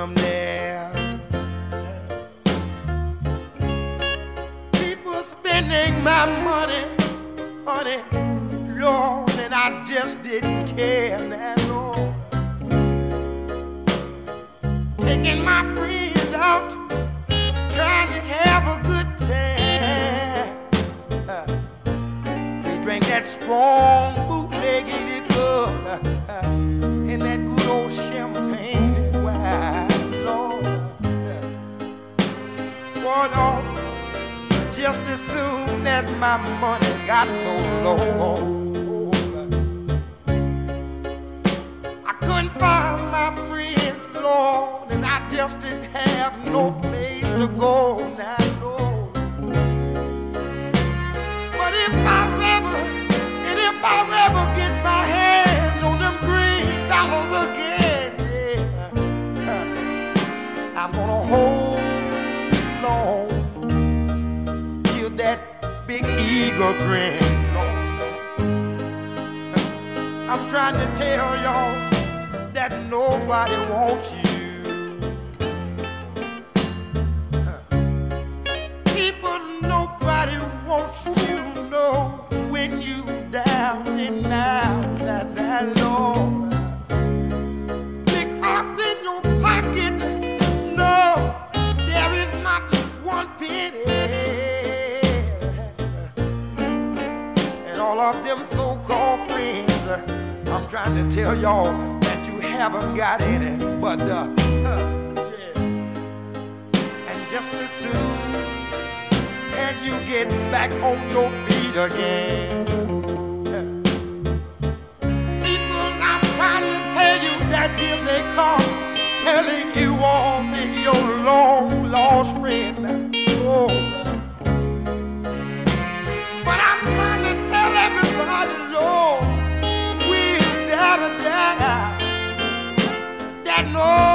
them there. People spending my money, honey, Lord, and I just didn't care that Lord. Taking my friends out, trying to have a good time. They drink that strong bootleg liquor and that good old champagne and wine, Lord. Boy, Lord, just as soon as my money got so low, I couldn't find my friend, Lord, and I just didn't have no place to go now, Lord. But if I ever get my hands on them green dollars again, yeah, I'm gonna hold on till that big eagle grin, Lord. I'm trying to tell y'all that nobody wants you. People, nobody wants you, know, when you down and out, that Lord. Because in your pocket, no, there is not one penny. And all of them so-called friends, I'm trying to tell y'all that you haven't got any, but yeah. And just as soon as you get back on your feet again, people, I'm trying to tell you that here they come, telling you all that your long lost friend. Oh. But I'm trying to tell everybody, Lord, we're down that no